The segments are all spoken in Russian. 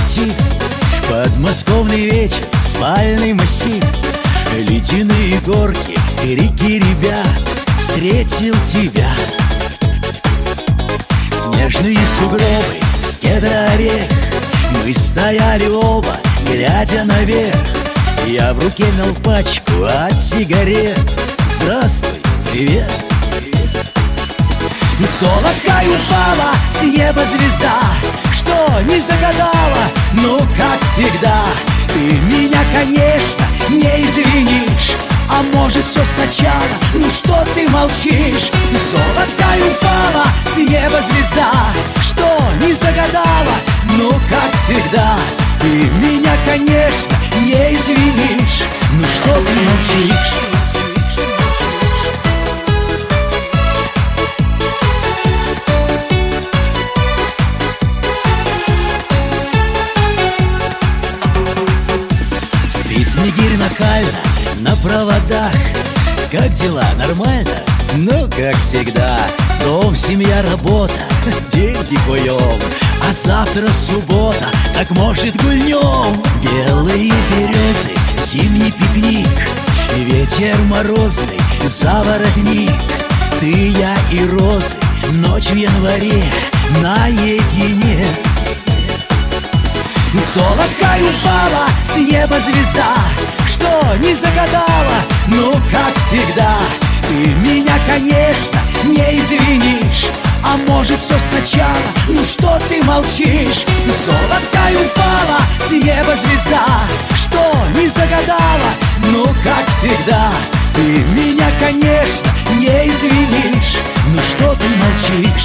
мотив. Подмосковный вечер, спальный массив, ледяные горки, крики ребят. Встретил тебя. Снежные сугробы, с кедра орех. Мы стояли оба, глядя наверх. Я в руке мял пачку от сигарет. Здравствуй, привет. Золоткой упала с неба звезда, что не загадала, ну как всегда. Ты меня, конечно, не извинишь. А может, все сначала, ну что ты молчишь? Золоткой упала с неба звезда, что не загадала, ну как всегда. Ты меня, конечно, не извинишь. Ну что ты молчишь? Снегирь нахально на проводах. Как дела? Нормально? Ну, как всегда. Дом, семья, работа, деньги куем. А завтра суббота, так может гульнем. Белые березы, зимний пикник, ветер морозный, заворотник. Ты, я и розы, ночь в январе наедине. Золоткой упала с неба звезда, что не загадала, ну как всегда. Ты меня, конечно, не извинишь. А может, все сначала, ну что ты молчишь? Золоткой упала с неба звезда, что не загадала, ну как всегда. Ты меня, конечно, не извинишь. Ну что ты молчишь?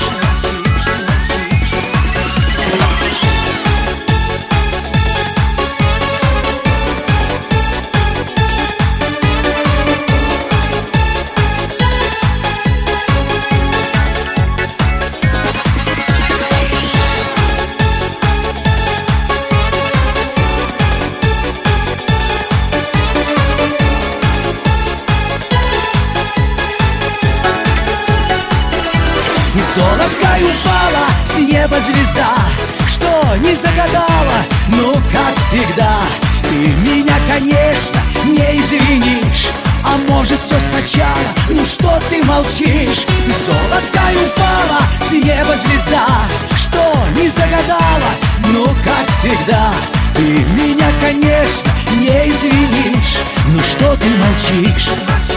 Золоткой упала с неба звезда, что не загадала, ну как всегда. Ты меня, конечно, не извинишь. А может, все сначала, ну что ты молчишь? Золоткой упала с неба звезда, что не загадала, ну как всегда. Ты меня, конечно, не извинишь. Ну что ты молчишь?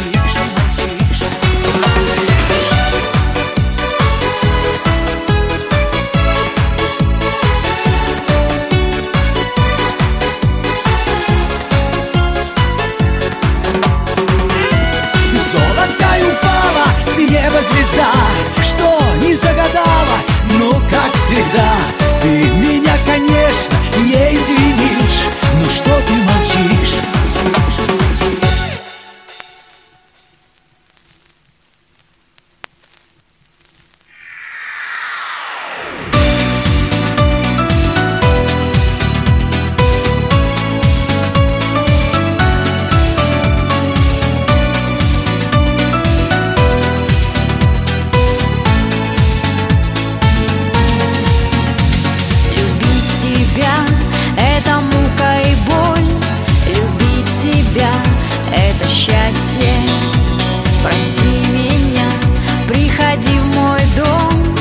Золоткой упала с неба звезда, что не загадала, ну как всегда. Ты меня, конечно, не извинишь. Ну что ты молчишь? Это мука и боль, любить тебя — это счастье. Прости меня, приходи в мой дом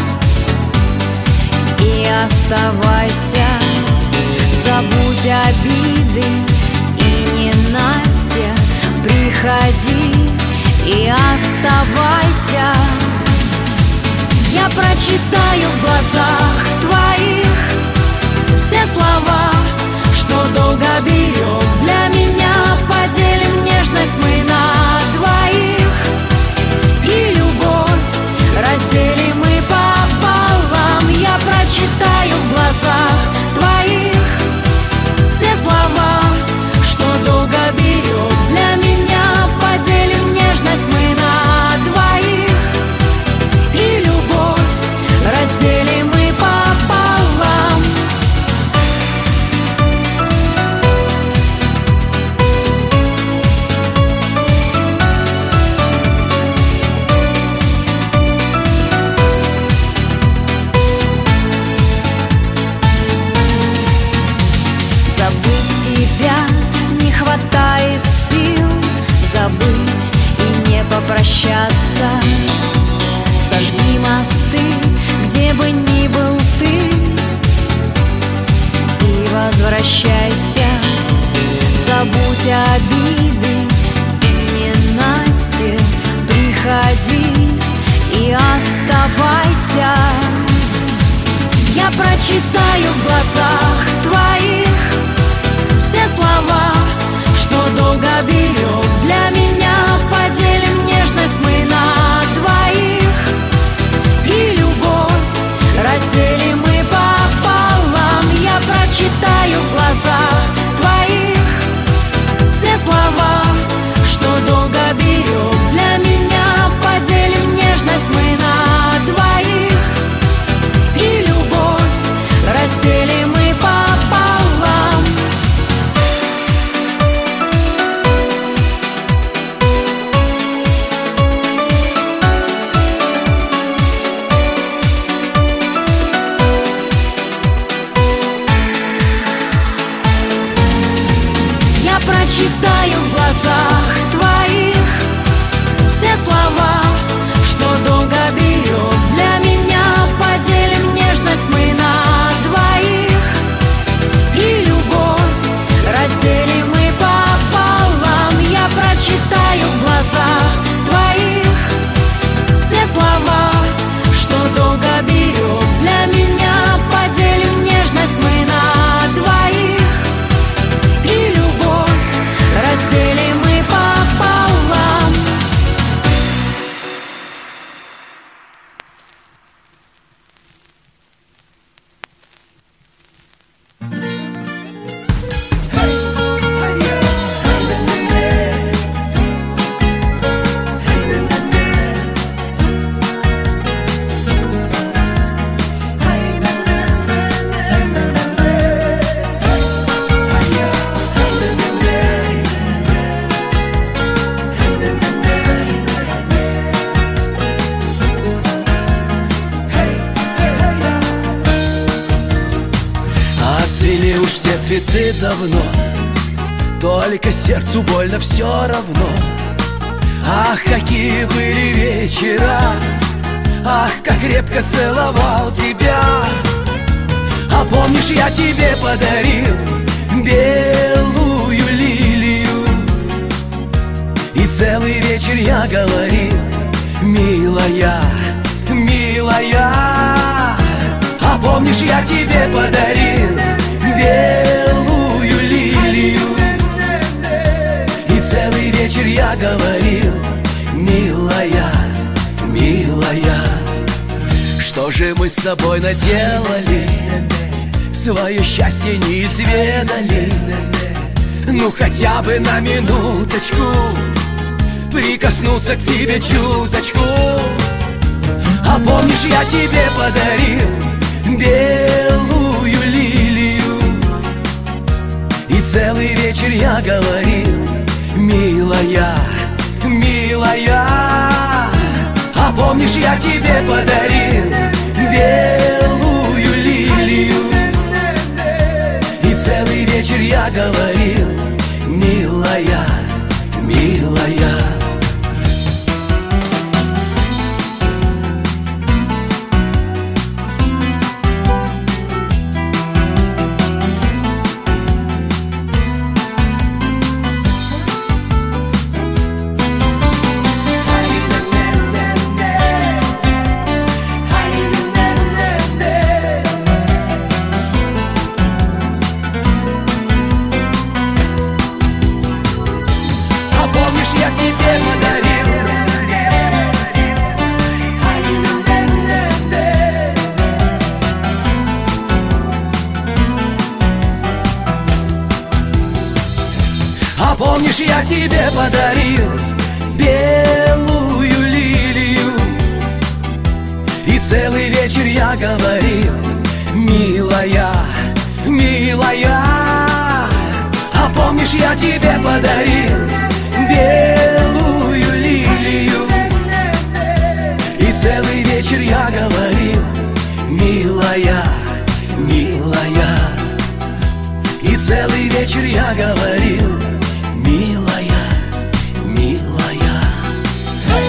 и оставайся. Забудь обиды и ненастья, приходи и оставайся. Я прочитаю в глазах твоих все слова, что долго берем. Для меня поделим нежность мы на двоих, и любовь разделим мы пополам. Я прочитаю в глазах твоих все слова, что долго берем. Для меня поделим нежность мы на двоих, и любовь разделим мы пополам. прощаться. Сожги мосты, где бы ни был ты, и возвращайся. Забудь обиды, ненастье, приходи и оставайся. Я прочитаю в глазах твоих все слова, что долго берег для меня. Поделим нежность мы на двоих, и любовь разделим мы пополам. Я прочитаю в глазах твоих все слова, что долго берег для меня. Поделим нежность мы на двоих, и любовь разделим мы пополам. Я прочитаю в глазах твоих все слова, что долго берег для меня. Поделим нежность мы на двоих, и любовь разделим мы пополам. Я прочитаю в глазах твоих все слова, что долго берег для меня. Поделим нежность мы на двоих, и любовь разделим мы пополам. Отцвели уж все цветы давно, только сердцу больно все равно. Ах, какие были вечера, ах, как крепко целовал тебя. А помнишь, я тебе подарил белую лилию, и целый вечер я говорил: милая, милая. А помнишь, я тебе подарил белую лилию, и целый вечер я говорил: милая, милая. Что же мы с тобой наделали, свое счастье не изведали? Ну хотя бы на минуточку прикоснуться к тебе чуточку. А помнишь, я тебе подарил белую лилию, и целый вечер я говорил: милая, милая. А помнишь, я тебе подарил белую лилию, и целый вечер я говорил: милая, милая. Я тебе подарил. А помнишь, я тебе подарил белую лилию, и целый вечер я говорил: милая, милая. А помнишь, я тебе подарил белую лилию, и целый вечер я говорил: милая, милая. И целый вечер я говорил: милая, милая.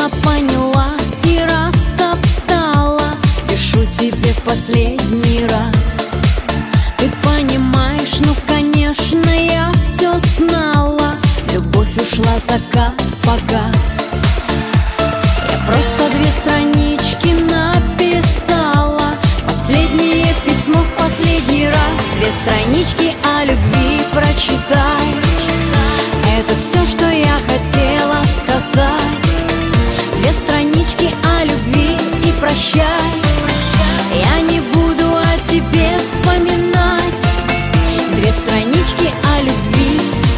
поняла, поняла и растоптала. Пишу тебе в последний раз. Ты понимаешь, ну конечно я все знала. Любовь ушла, закат погас. Я просто 2 странички написала. Последнее письмо в последний раз. 2 странички о любви прочитай. Это все, что я хотела сказать. 2 странички о любви и прощай. Я не буду о тебе вспоминать. 2 странички о любви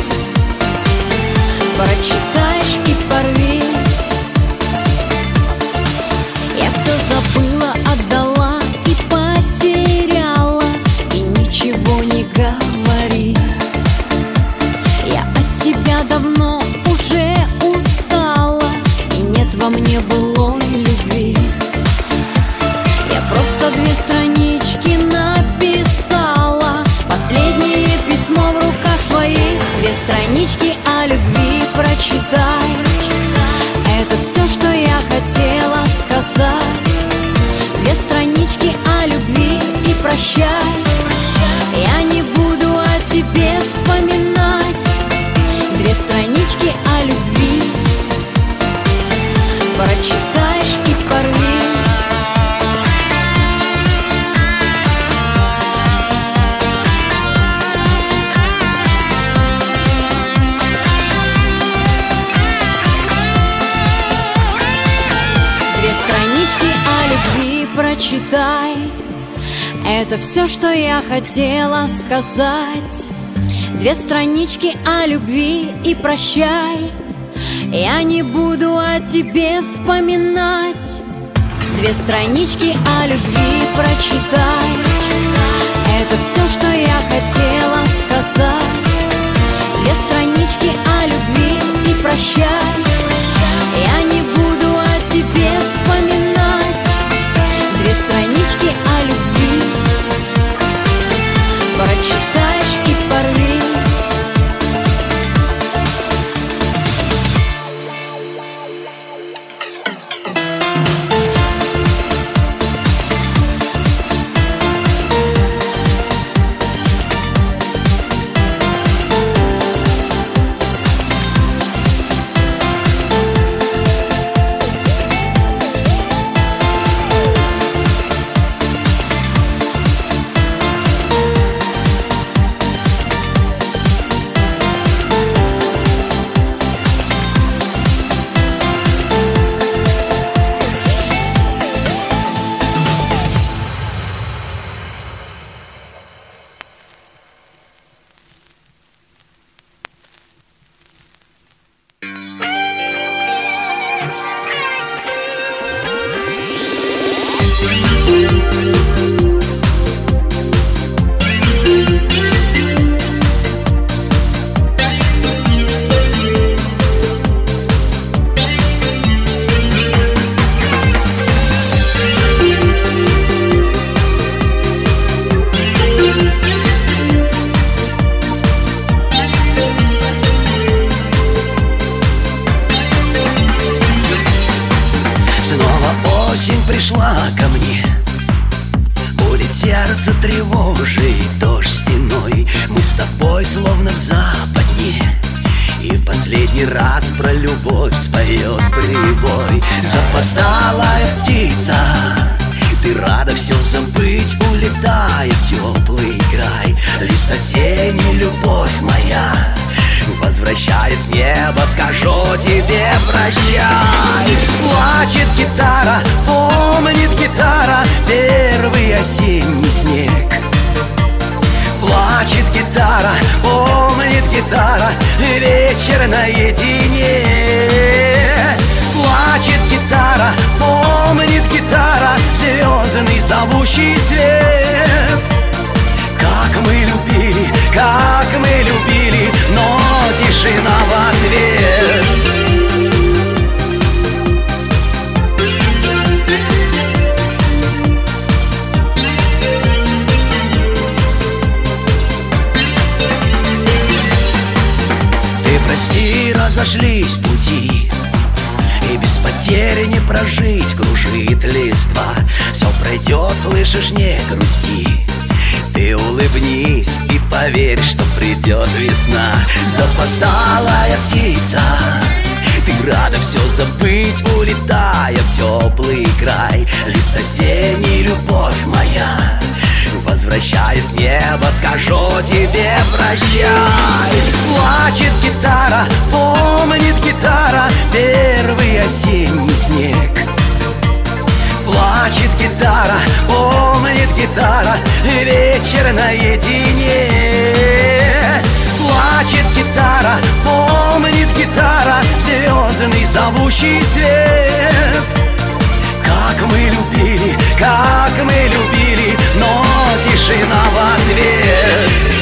прочитаешь и порви. Я все забыла, отдала и потеряла. И ничего не говори. Я от тебя давно уже устала. И нет во мне былой любви. Я просто 2 странички написала. Последнее письмо в руках твоих. 2 странички о любви прочитай. Это все, что я хотела сказать. 2 странички о любви и прощай. Я не буду о тебе вспоминать. 2 странички о любви прочитаешь и порви. Прочитай. Это все, что я хотела сказать. 2 странички о любви и прощай. Я не буду о тебе вспоминать. 2 странички о любви прочитай. Это все, что я хотела сказать. 2 странички о любви и прощай. Я не буду о тебе вспоминать. 2 странички о любви прочитаешь и порви. Пришла ко мне, будет сердце тревожить дождь стеной. Мы с тобой словно в западне, и в последний раз про любовь споет прибой. Запоздалая птица, ты рада все забыть, улетая в теплый край. Лист осенний, любовь моя, возвращаясь с неба, скажу тебе прощай. Плачет гитара, помнит гитара первый осенний снег. Плачет гитара, помнит гитара вечер наедине. Плачет гитара, помнит гитара звездный зовущий свет. Как мы любили, но тишина в ответ. Ты прости, разошлись пути, и без Потери не прожить, кружит листва. Все пройдет, слышишь, не грусти. Ты улыбнись и поверь, что придет весна. Запоздалая птица, ты рада все забыть, улетая в теплый край. Лист осенний, любовь моя, возвращаясь с неба, скажу тебе прощай. Плачет гитара, помнит гитара первый осенний снег. Плачет гитара, помнит гитара вечер наедине. Плачет гитара, помнит гитара звездный зовущий свет. Как мы любили, но тишина в ответ.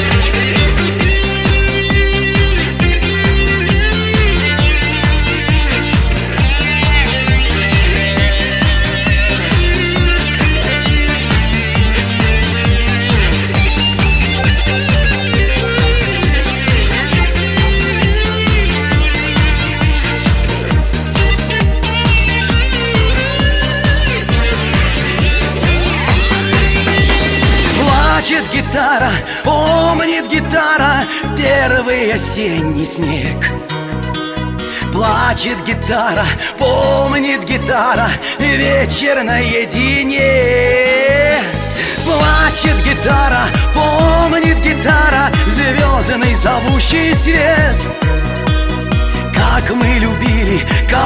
Плачет гитара, помнит гитара первый осенний снег. Плачет гитара, помнит гитара вечер наедине. Плачет гитара, помнит гитара звездный зовущий свет. Как мы любили,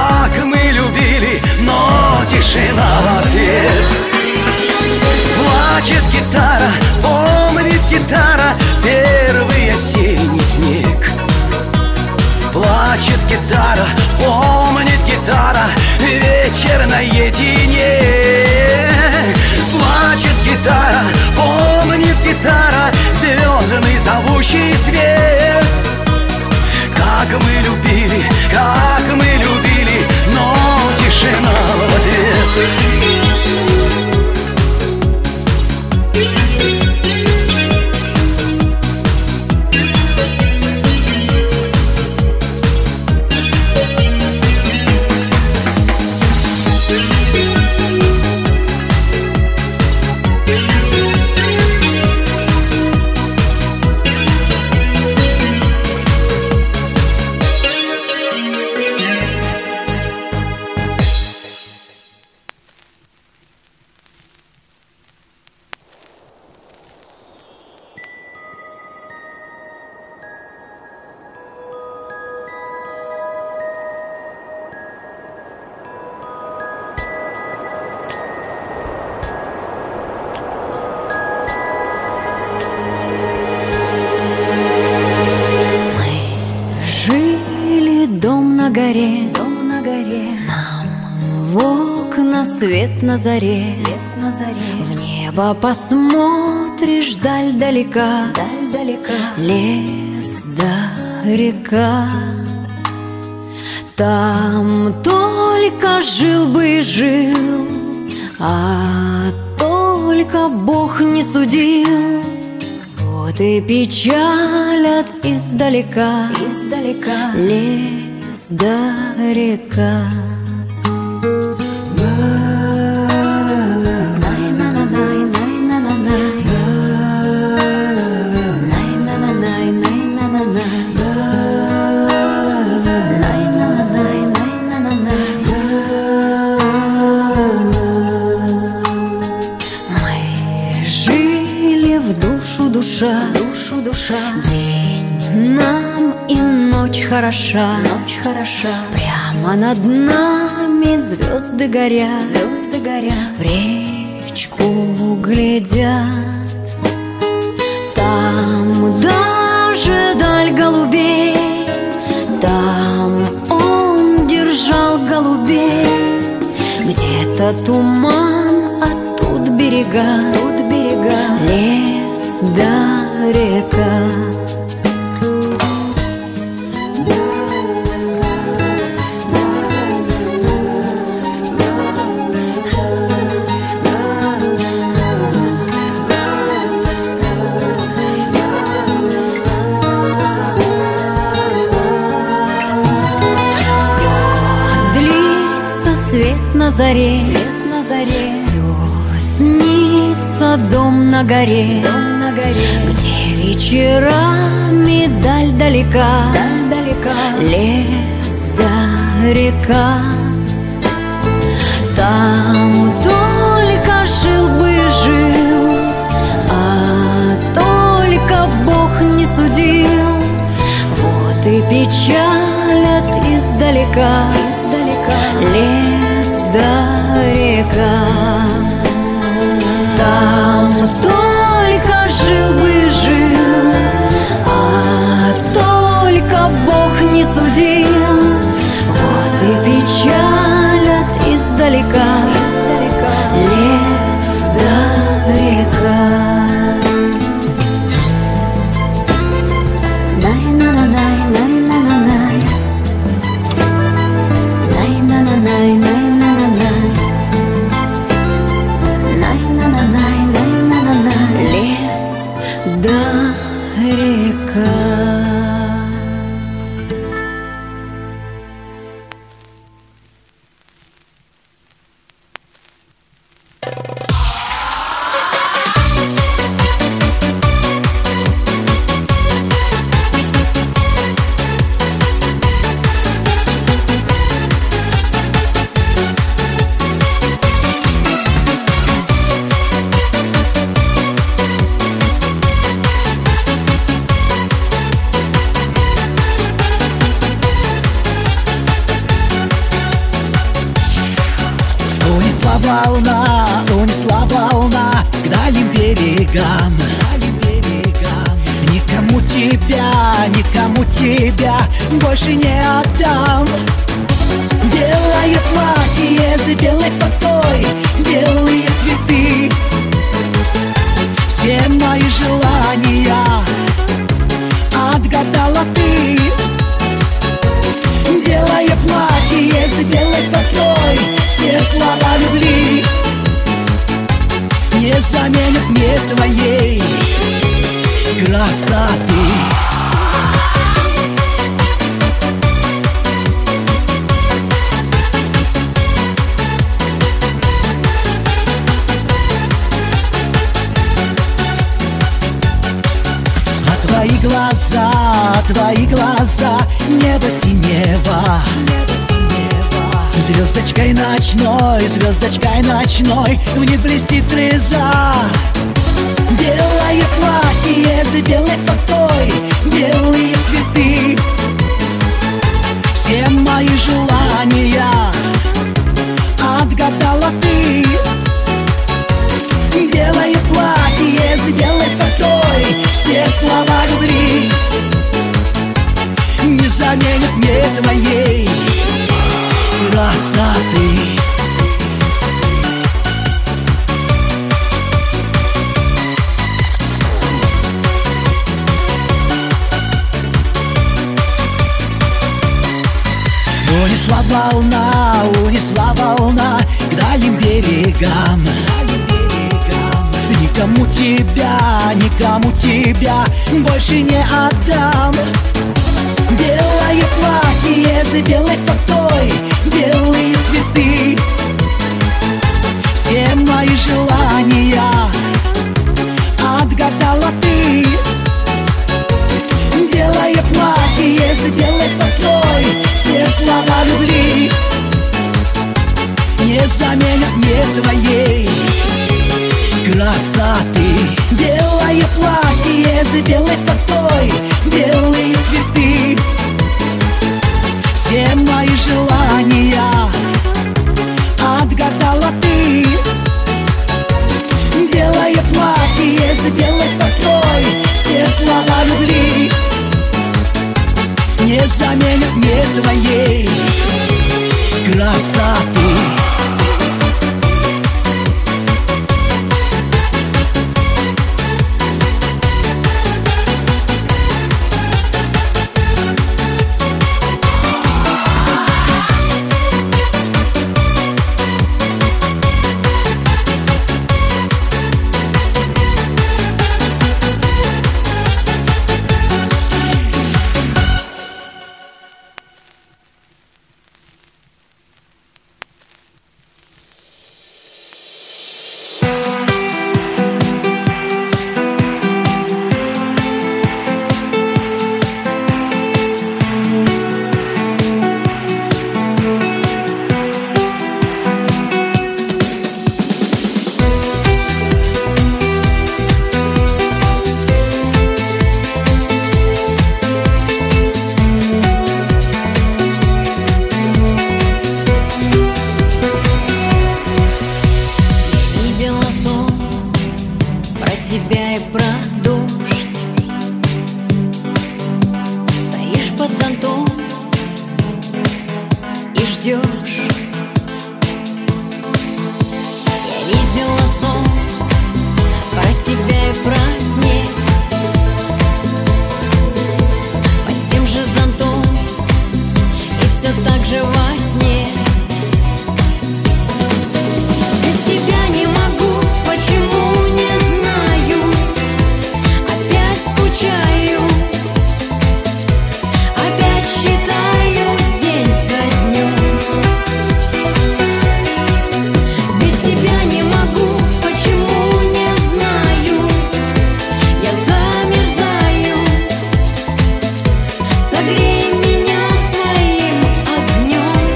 но тишина в ответ. Плачет гитара, помнит гитара первый осенний снег. Плачет гитара, помнит гитара вечер наедине. Плачет гитара, помнит гитара звездный зовущий свет. Как мы любили, но тишина в ответ. Дом на горе, нам в окна свет на заре, в небо посмотришь даль далека, лес да река. Там только жил бы и жил, а только Бог не судил. Вот и печалят издалека, лес да река. Душа, день нам и ночь хороша, прямо над нами звезды горят, в речку глядят. Там даже даль голубей, там он держал голубей. Где-то туман, а тут берега, лес да река. Все длится заре, все снится дом на горе, где вечерами даль далека, лес да река. Там только жил бы жил, а только Бог не судил. Вот и печалят издалека лес да река. Там только жил бы жил, а только Бог не судил. Вот и печалят издалека лес да река. Унесла волна к дальним берегам. Никому тебя больше не отдам. Белое платье с белой фатой, белые цветы, все мои желания отгадала ты. Белое платье с белой фатой, все слова любви не заменят мне твоей красоты. Твои глаза, небо синего, звездочкой ночной в них блестит слеза. Белое платье с белой фатой, белые цветы, все мои желания отгадала ты. Белое платье с белой фатой, все слова любви не заменят мне твоей красоты. Унесла волна к дальним берегам. Никому тебя больше не отдам. Белое платье с белой фатой, белые цветы, все мои желания отгадала ты. Белое платье с белой фатой, все слова любви не заменят мне твоей красоты. Белое платье с белой фатой, белые цветы, все мои желания отгадала ты. Белое платье с белой фатой, все слова любви не заменят мне твоей красоты. ждешь. Я видела сон про тебя и про снег под тем же зонтом, и все так же во сне. Без тебя не могу, почему не знаю, опять скучаю, опять считаю день за днем. Без тебя не могу, почему не знаю, я замерзаю, согрей меня своим огнем.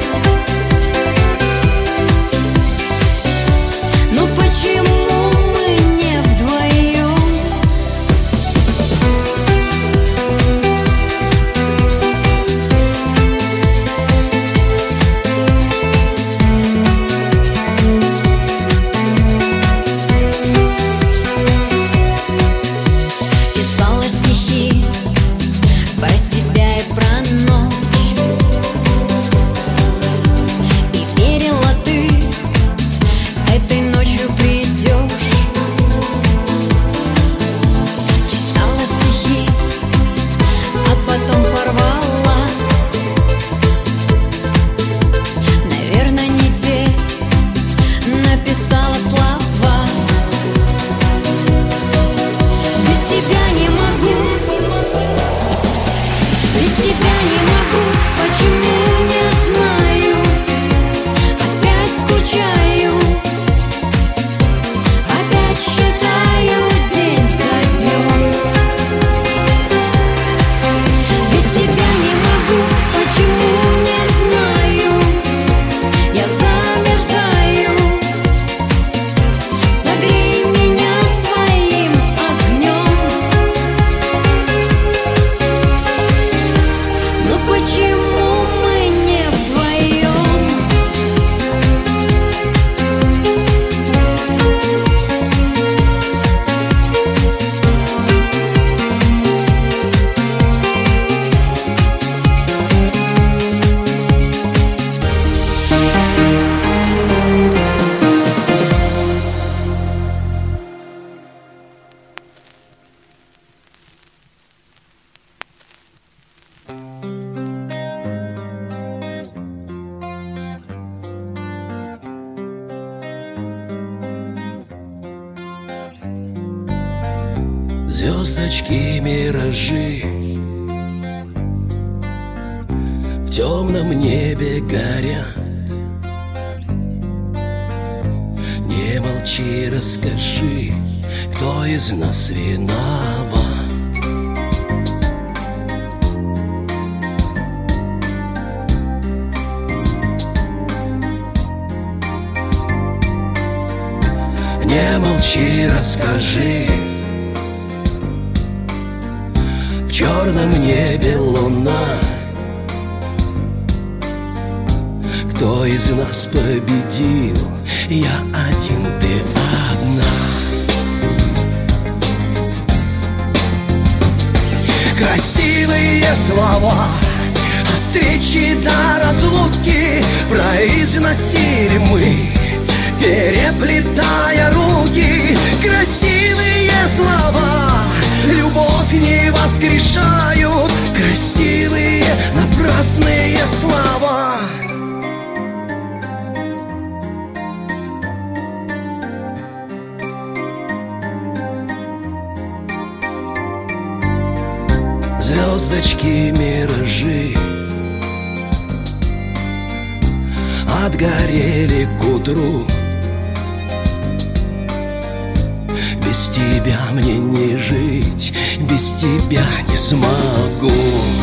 Ну почему мы не вдвоем? Писала стихи про тебя и про ночь, и верила, ты этой ночью придешь. Читала стихи, а потом порвала. Наверное, не те написала слова. Без тебя не могу, без тебя не могу, почему не знаю, опять скучаю, опять считаю день за днем. Без тебя не могу, почему не знаю, я замерзаю, согрей меня своим огнем. Но почему мы не вдвоем? Звездочки, миражи в темном небе горят. Не молчи, расскажи, кто из нас виноват. Не молчи, расскажи, в черном небе луна. Кто из нас победил? Я один, ты одна. Красивые слова о встрече до разлуки произносили мы, переплетая руки. Красивые слова любовь не воскрешают. Красивые напрасные слова. Звездочки, миражи отгорели к утру. Без тебя мне не жить, без тебя не смогу.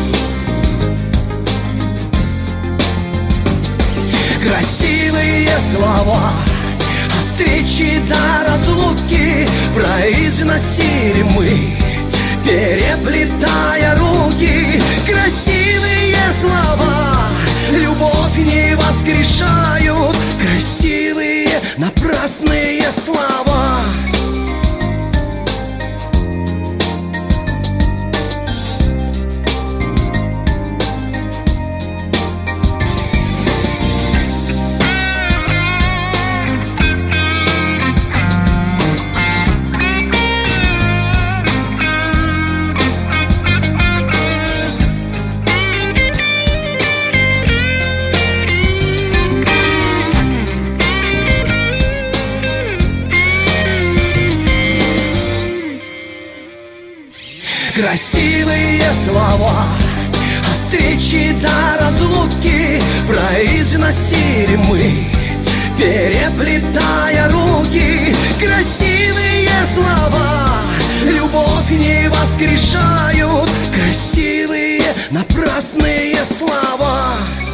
Красивые слова о встрече до разлуки произносили мы, переплетая руки. Красивые слова любовь не воскрешают. Красивые напрасные слова. слова о встрече до разлуки произносили мы, переплетая руки. Красивые слова любовь не воскрешают, красивые напрасные слова.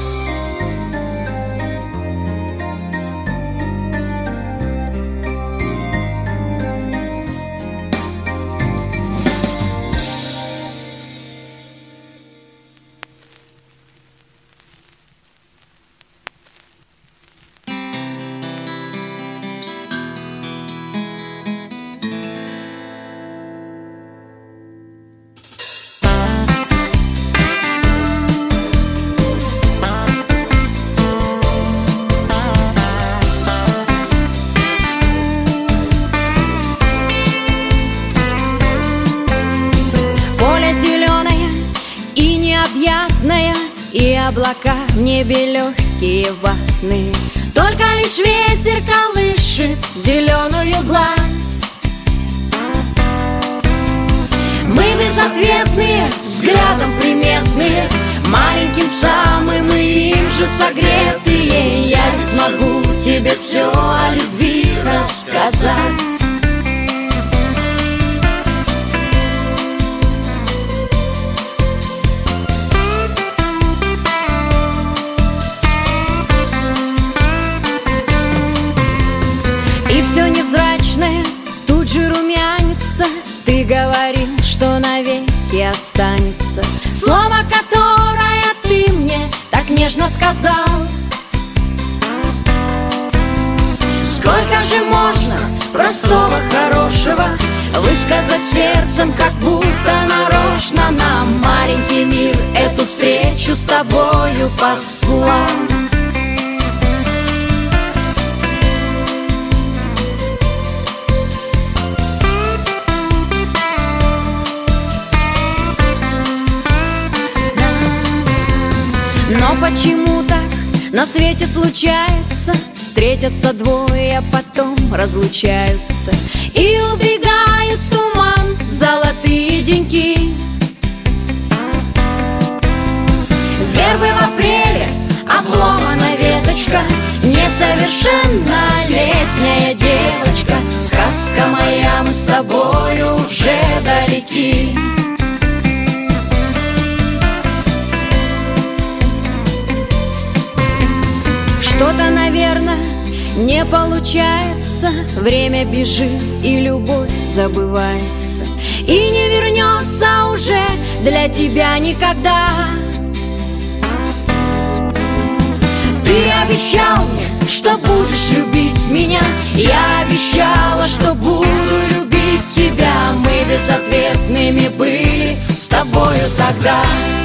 И облака в небе легкие, ватные, только лишь ветер колышет зеленую гладь. Мы безответные, взглядом приметные, маленьким самым и им же согретые. Я ведь смогу тебе все о любви рассказать. Все невзрачное тут же румянится. Ты говорил, что навеки останется слово, которое ты мне так нежно сказал. Сколько же можно простого хорошего высказать сердцем, как будто нарочно нам маленький мир эту встречу с тобою послал. Но почему так на свете случается? Встретятся двое, а потом разлучаются и убегают в туман золотые деньки. Вербы в апреле, обломана веточка, несовершеннолетняя девочка. Сказка моя, мы с тобою уже далеки. Что-то, наверное, не получается. Время бежит, и любовь забывается, и не вернется уже для тебя никогда. Ты обещал мне, что будешь любить меня. Я обещала, что буду любить тебя. Мы безответными были с тобою тогда.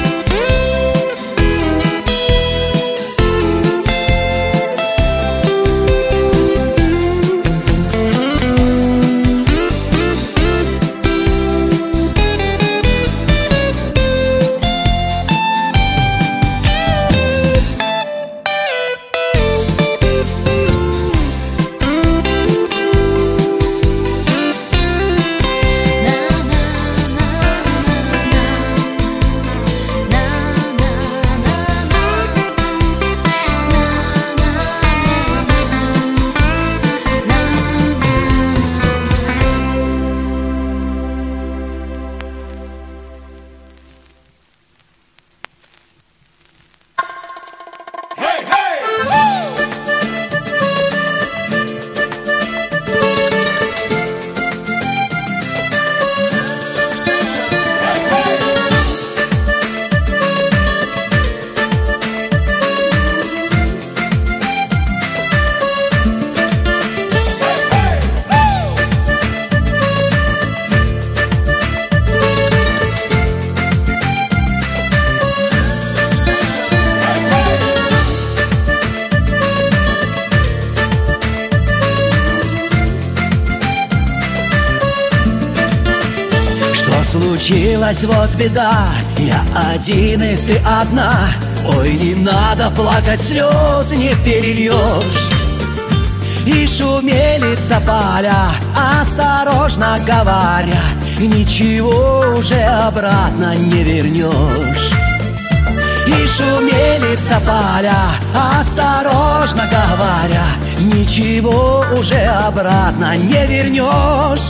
Случилась вот беда, я один и ты одна. Ой, не надо плакать, слез не перельешь. И шумели тополя, осторожно говоря, ничего уже обратно не вернешь. И шумели тополя, осторожно говоря, ничего уже обратно не вернешь.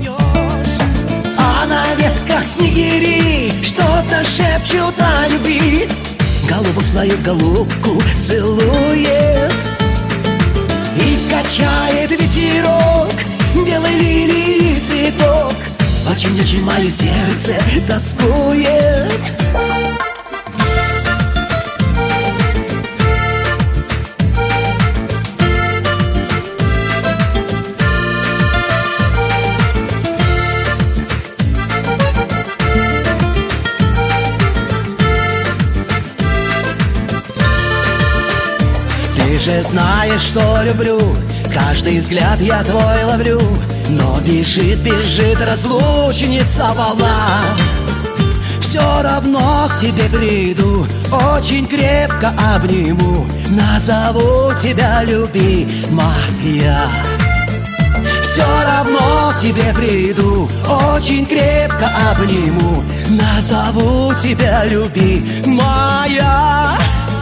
А на ветках снегири что-то шепчут о любви. Голубок свою голубку целует, и качает ветерок белой лилии цветок. Очень-очень мое сердце тоскует. Ты же знаешь, что люблю, каждый взгляд я твой ловлю. Но бежит, бежит разлучница волна. Все равно к тебе приду, очень крепко обниму, назову тебя любимая. Все равно к тебе приду, очень крепко обниму, назову тебя любимая.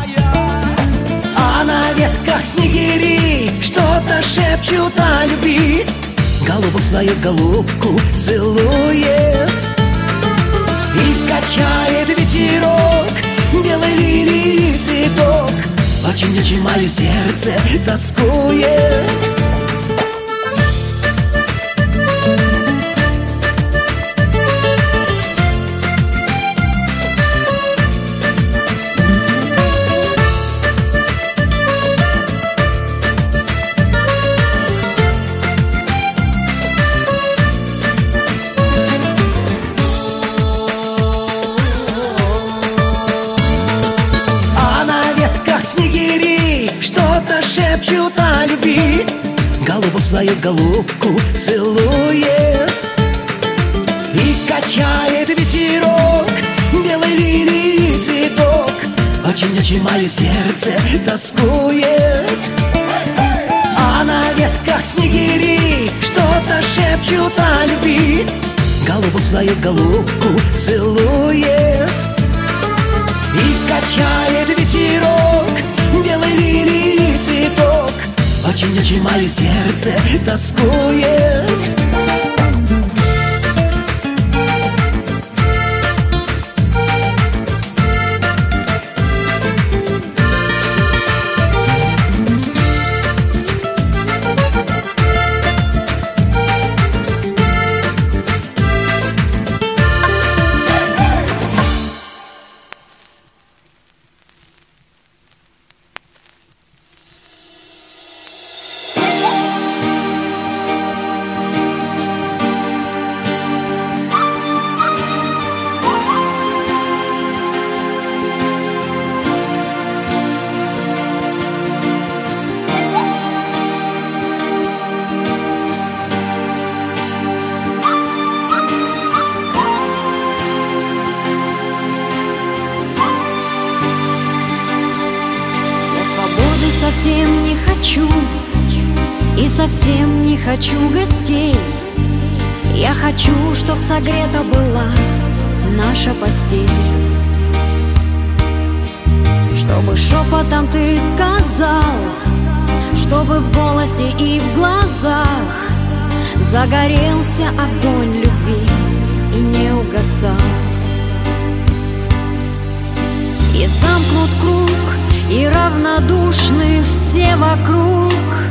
А на ветках снегири что-то шепчут о любви. Голубок свою голубку целует, и качает ветерок белой лилии цветок. Очень-очень мое сердце тоскует. Снегири что-то шепчут о любви. Голубок свою голубку целует, и качает ветерок белой лилии цветок. Очень-очень мое сердце тоскует. А на ветках снегири что-то шепчут о любви. Голубок свою голубку целует, и качает ветерок белой лилии цветок. Очень-очень мое сердце тоскует. Совсем не хочу, и совсем не хочу гостей. Я хочу, чтоб согрета была наша постель, чтобы шепотом ты сказал, чтобы в голосе и в глазах загорелся огонь любви и не угасал. И замкнут круг, и равнодушны все вокруг.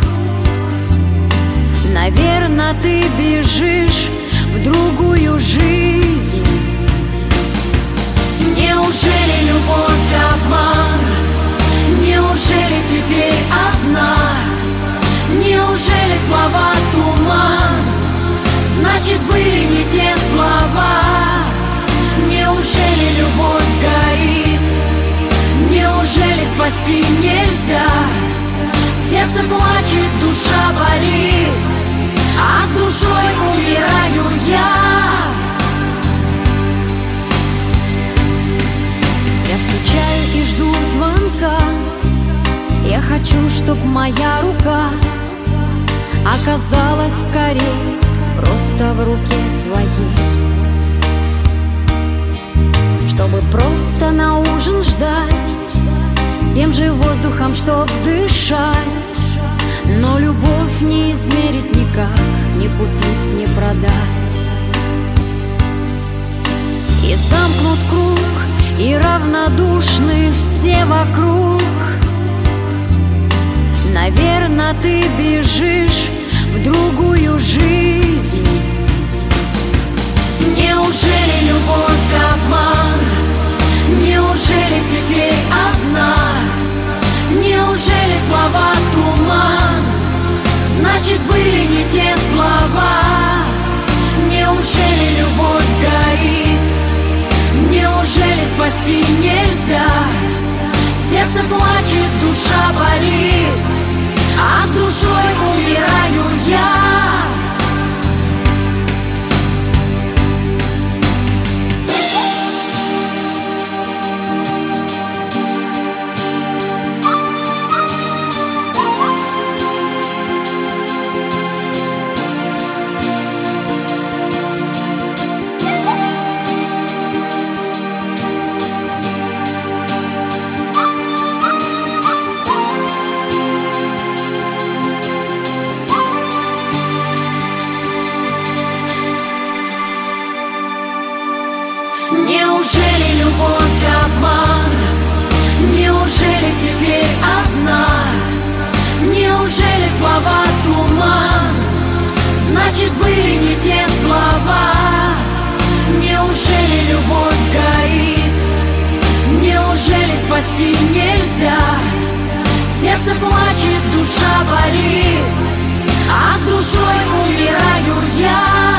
Наверно, ты бежишь в другую жизнь. Неужели любовь обман? Неужели теперь одна? Неужели слова туман? Значит, были не те слова. Неужели любовь горит? Неужели спасти нельзя? Сердце плачет, душа болит, а с душой умираю я. Я скучаю и жду звонка. Я хочу, чтоб моя рука оказалась скорее просто в руке твоей. Чтобы просто на ужин ждать тем же воздухом, чтоб дышать. Но любовь не измерить никак, не купить, не продать. И замкнут круг, и равнодушны все вокруг. Наверно, ты бежишь в другую жизнь. Неужели любовь обман? Неужели теперь одна? Неужели слова туман? Значит, были не те слова. Неужели любовь горит? Неужели спасти нельзя? Сердце плачет, душа болит, а с душой умираю я. Неужели любовь обман? Неужели теперь одна? Неужели слова туман? Значит, были не те слова. Неужели любовь горит? Неужели спасти нельзя? Сердце плачет, душа болит, а с душой умираю я.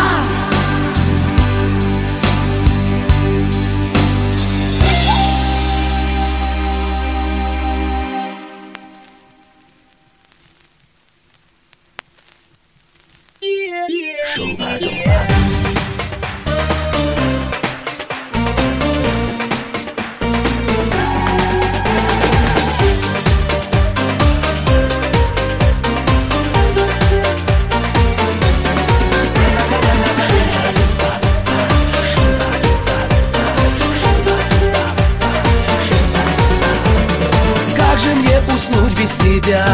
Как же мне уснуть без тебя?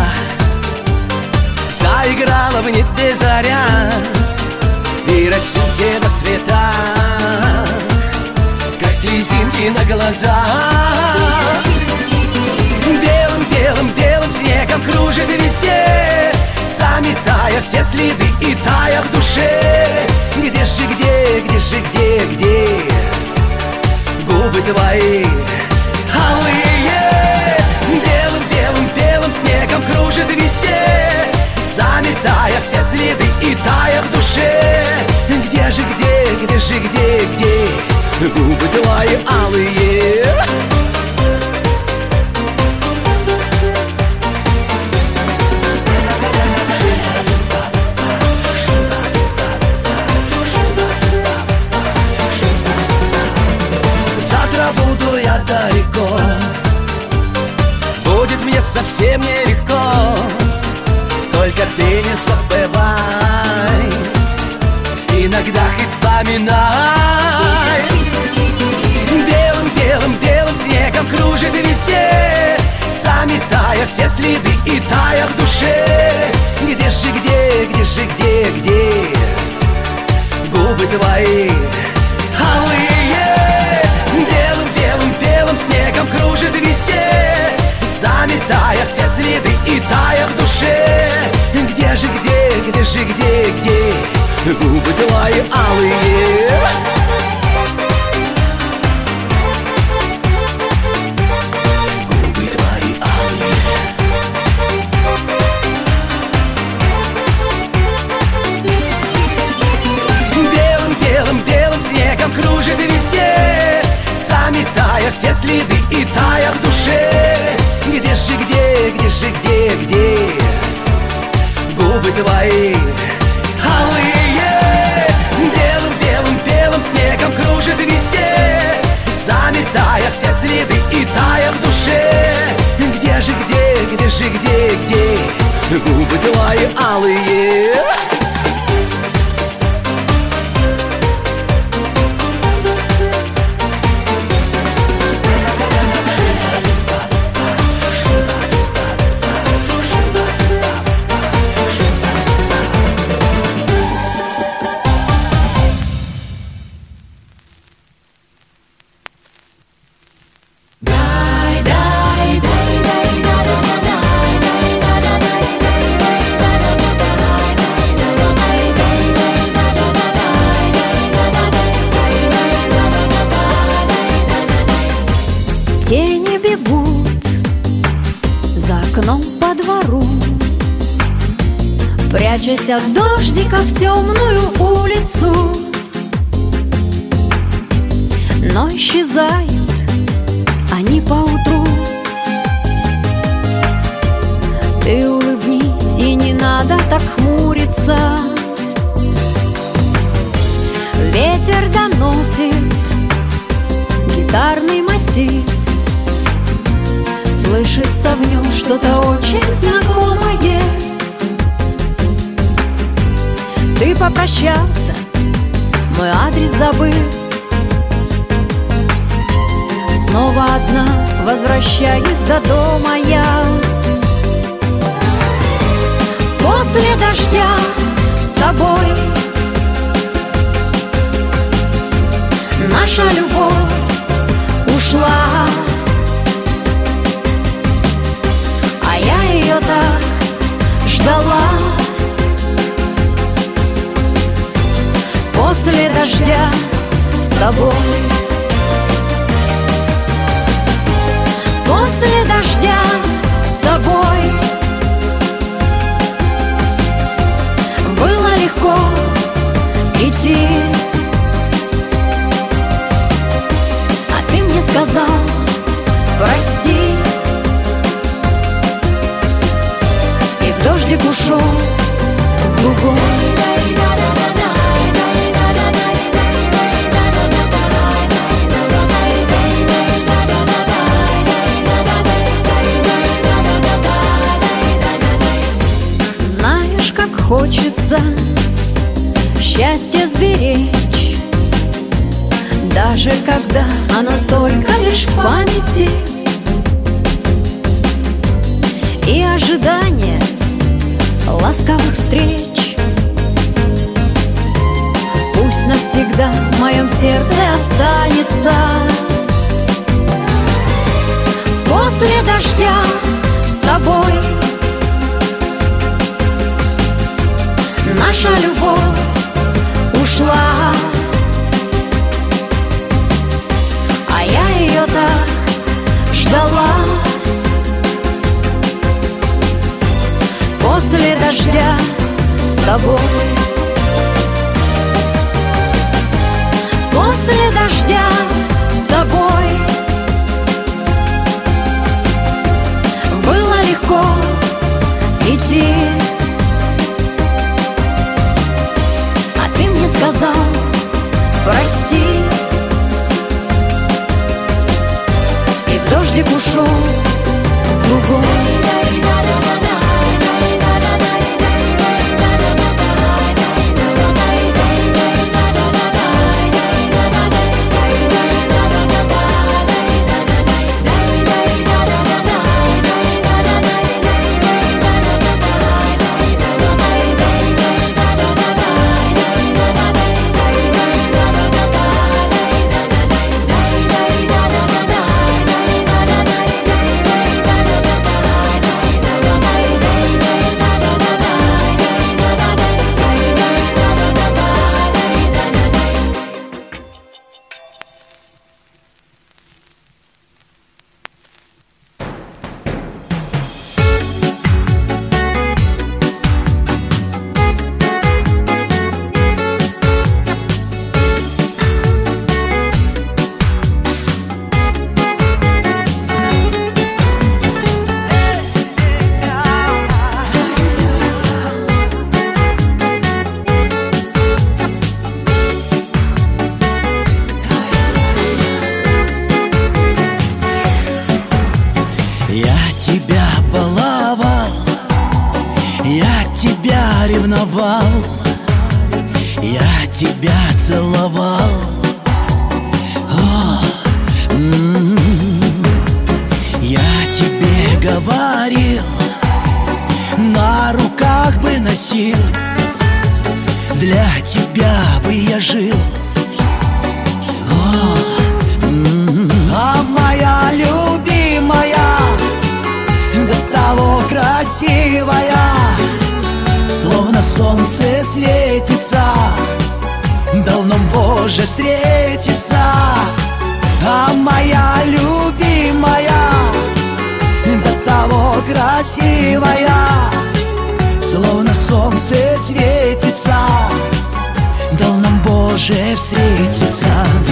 Заиграла в небе заря, и растут где-то цвета, как слезинки на глазах. Белым, белым, белым снегом кружит везде, заметая все следы и тая в душе. Где же, где губы твои алые? Белым, белым, белым снегом кружит везде, заметая все следы и тая в душе. Где же, где губы твои алые? Завтра буду я далеко, будет мне совсем нелегко. Только ты не забывай, иногда хоть вспоминай. Белым, белым, белым снегом кружит везде, заметая все следы и тая в душе. Где же, где губы твои алые? Белым, белым, белым снегом кружит везде, заметая все следы и тая в душе. Где же, где губы твои алые? Губы твои алые. Белым, белым, белым снегом кружит везде, заметая все следы и тая в душе. Где же, где губы твои алые? Белым, белым, белым снегом кружит везде, заметая все следы и тая в душе. Где же, где губы твои алые? Тени бегут за окном по двору, прячась от дождика в темную улицу. Но исчезают они поутру. Ты улыбнись, и не надо так хмуриться. Ветер доносит гитарный мотив, слышится в нем что-то очень знакомое. Ты попрощался, мой адрес забыл. Снова одна возвращаюсь до дома я. После дождя с тобой наша любовь ушла, а я ее так ждала. После дождя с тобой, после дождя с тобой было легко идти. А ты мне сказал прости, и в дождик ушел с другой. Хочется счастье сберечь, даже когда оно только лишь в памяти. И ожидание ласковых встреч пусть навсегда в моем сердце останется. После дождя с тобой наша любовь ушла, а я ее так ждала. После дождя с тобой, после дождя с тобой было легко идти. Сказал прости, и в дождик ушел с другой. Ревновал, я тебя целовал. Я тебе говорил, на руках бы носил, для тебя бы я жил. А моя любимая, до того красивая, словно солнце светится, дал нам Боже встретиться. А моя любимая красивая, словно солнце светится, дал нам Боже встретиться.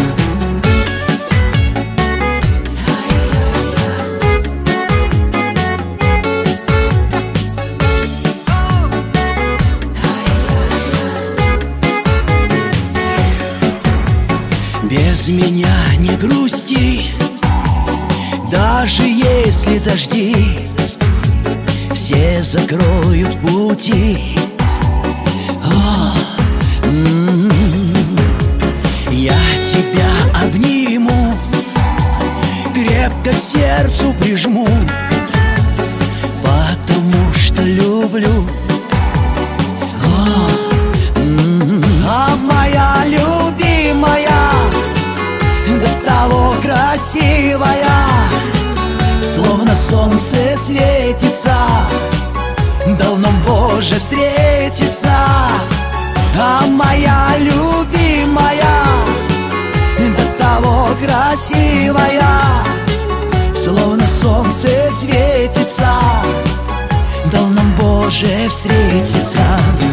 Без меня не грусти, даже если дожди все закроют пути. Я тебя обниму, крепко к сердцу прижму, потому что люблю. А моя любимая, до того красивая, словно солнце светится, дал нам Боже встретиться. А моя любимая, до того красивая, словно солнце светится, дал нам Боже встретиться.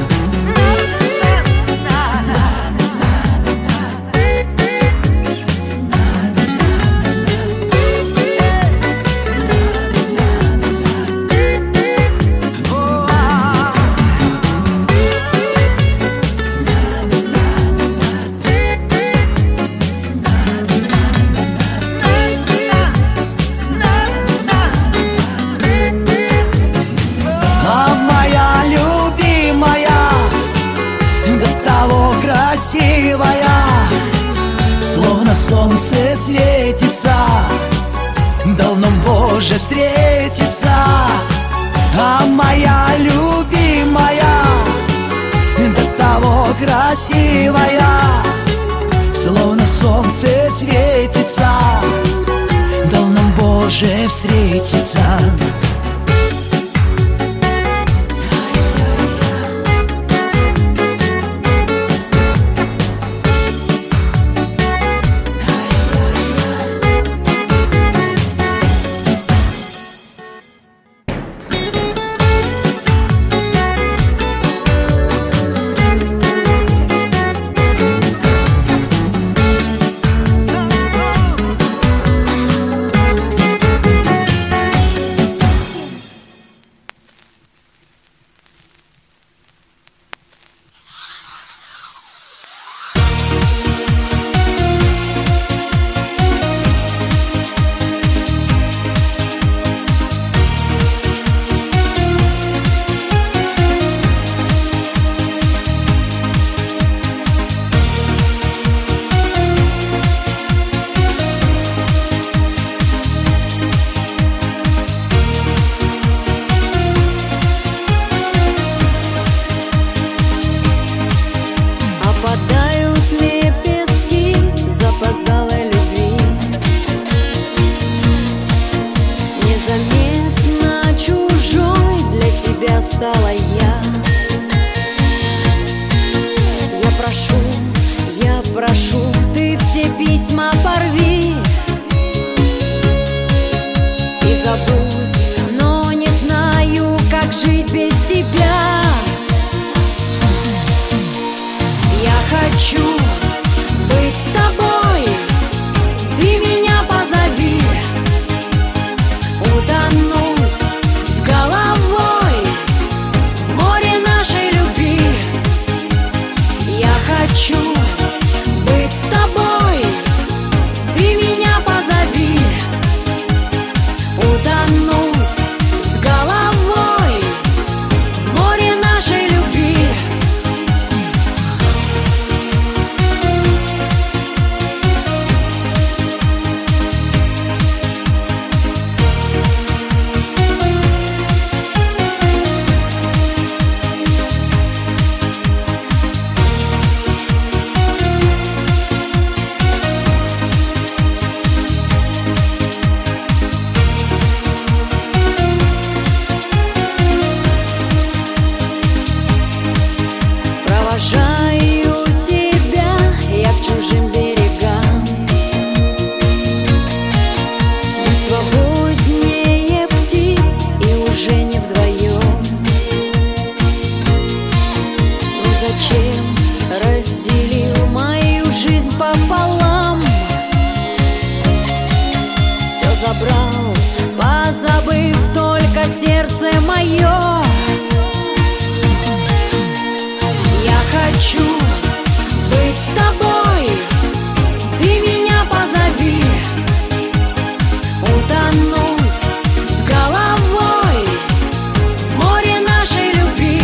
Красивая, словно солнце светится, дал нам Боже встретиться. А моя любимая, до того красивая, словно солнце светится, дал нам Боже встретиться. забрал, позабыв только сердце мое. Я хочу быть с тобой, ты меня позови, утонуть с головой в море нашей любви.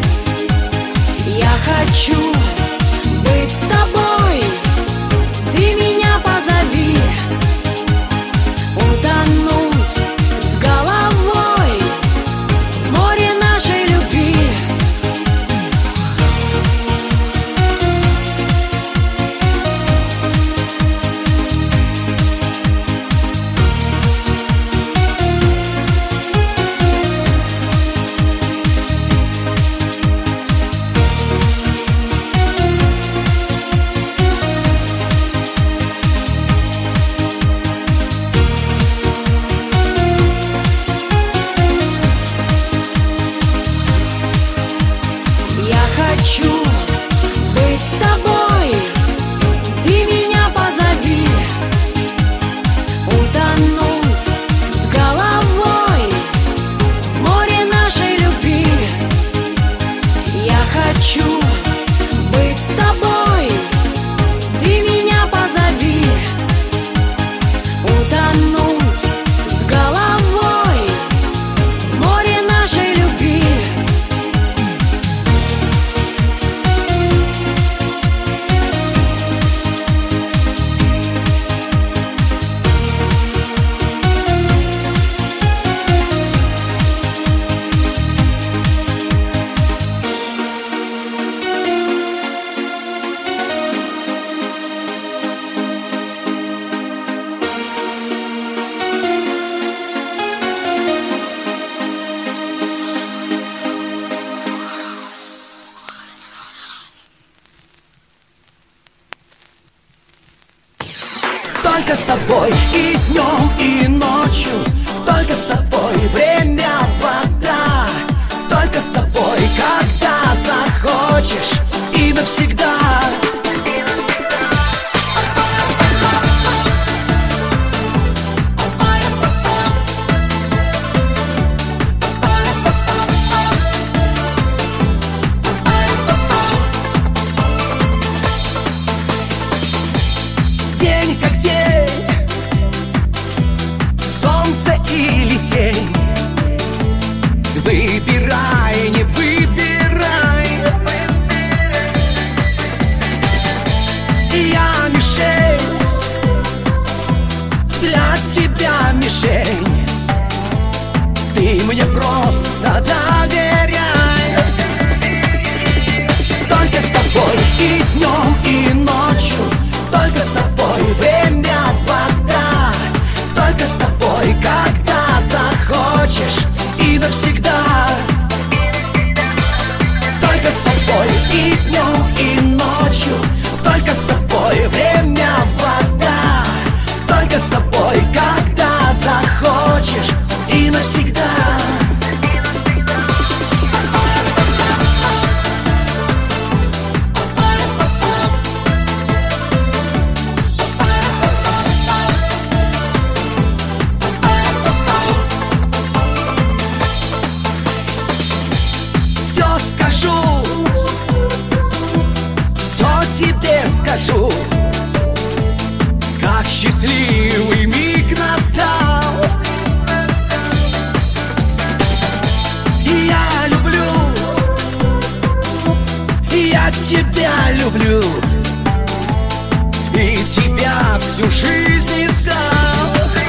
Я хочу быть с тобой, ты меня позови, утонуть с головой в море нашей любви. Я хочу быть с тобой, ты меня позови, утонуть с головой в море нашей любви. Я хочу быть с тобой, ты меня позови, утонуть с головой в море нашей любви. Только с тобой и днем, и ночью, только с тобой время, вода. Только с тобой, когда захочешь, и навсегда. День как день, солнце или тень, выбирай, не выбирай. Я мишень, для тебя мишень, ты мне просто доверяй. Только с тобой и днем, и ночью, только с тобой время, вода. Только с тобой, когда захочешь, и навсегда. Только с тобой и днем, и ночью, только с тобой время, вода. Только с тобой, когда захочешь, и навсегда. Все скажу, все тебе скажу, как счастливый миг настал. Я люблю, я тебя люблю, и тебя всю жизнь искал.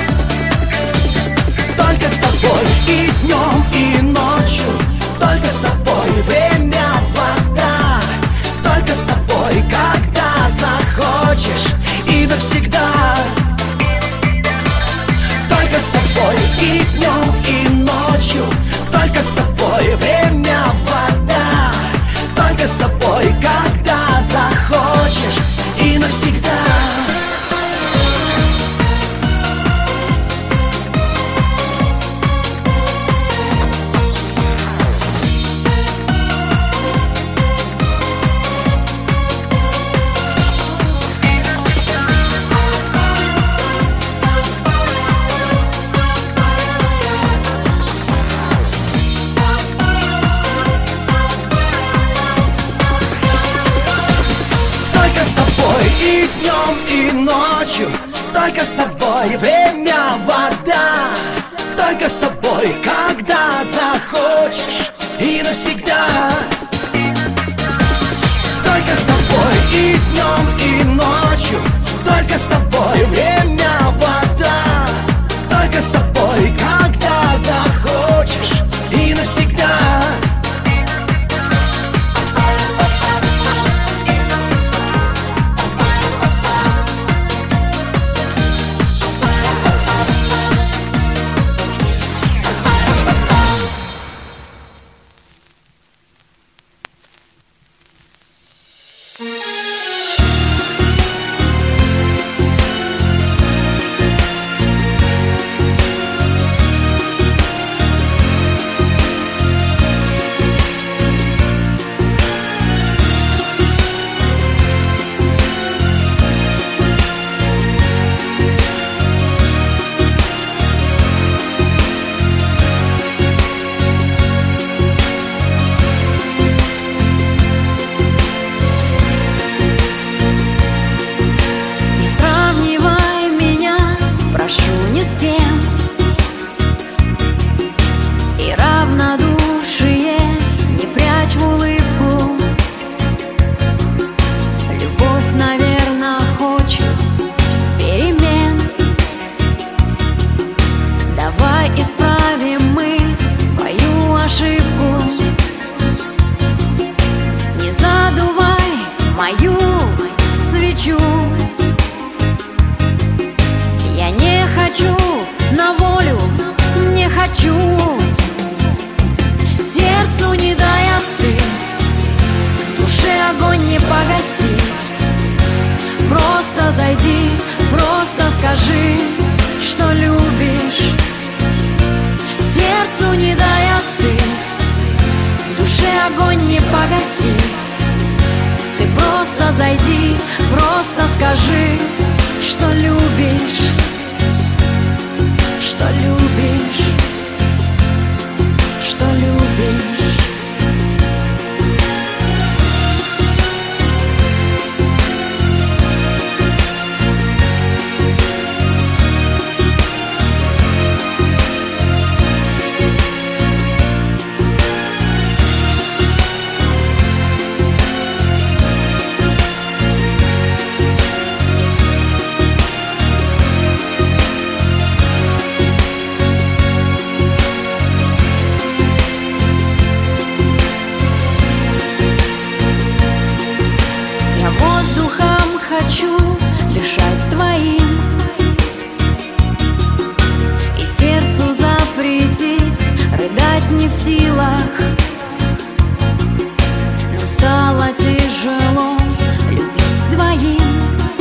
Только с тобой и днем, и ночью, только с тобой время, вода. Только с тобой, когда захочешь, и навсегда. Только с тобой и днем, и ночью, только с тобой время, вода. Только с тобой, когда захочешь, и навсегда. ночью, только с тобой. Время, вода, только с тобой, когда захочешь, и навсегда. Только с тобой и днем, и ночью, только с тобой. Время, вода, только с тобой, когда захочешь, и навсегда. Сердцу не дай остыть, в душе огонь не погасить. Просто зайди, просто скажи, что любишь. Сердцу не дай остыть, в душе огонь не погасить. Ты просто зайди, просто скажи, что любишь, что любишь, что любишь. Хочу дышать твоим и сердцу запретить рыдать не в силах. Но стало тяжело любить двоим.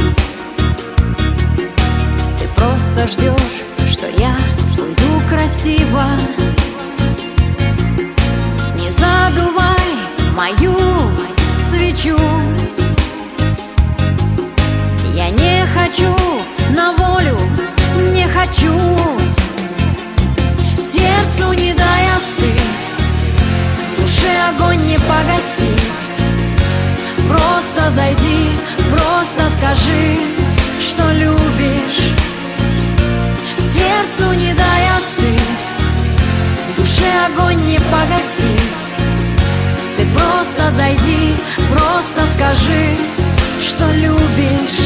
Ты просто ждешь, что я уйду красиво. Не задувай мою свечу. Я не хочу на волю, не хочу. Сердцу не дай остыть, в душе огонь не погасить. Просто зайди, просто скажи, что любишь. Сердцу не дай остыть, в душе огонь не погасить. Ты просто зайди, просто скажи, что любишь.